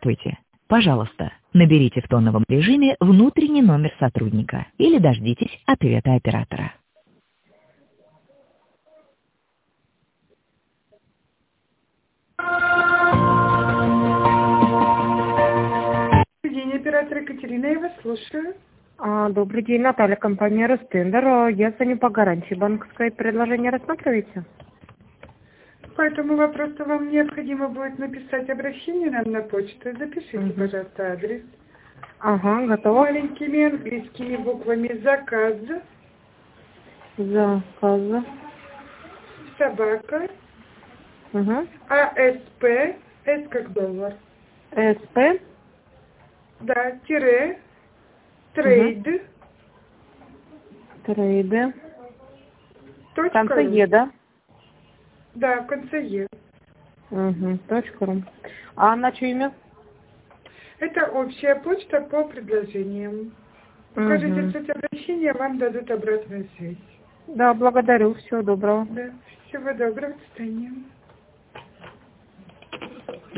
Здравствуйте. Пожалуйста, наберите в тоновом режиме внутренний номер сотрудника или дождитесь ответа оператора. Добрый день, оператор Екатерина, я вас слушаю. Добрый день, Наталья, компания Ростендер. Я звоню по гарантии. Банковское предложение рассматриваете? По этому вопросу вам необходимо будет написать обращение нам на почту. Запишите, пожалуйста, адрес. Ага, готово. Маленькими английскими буквами заказ, собака, АСП, С как доллар. СП. Да, тире, трейд. Трейды. Точка В конце ру. Е, да? Да, в конце Е. Точка ру. А на чье имя? Это общая почта по предложениям. Укажите суть обращения, вам дадут обратную связь. Да, благодарю. Всего доброго. Да, всего доброго, до свидания.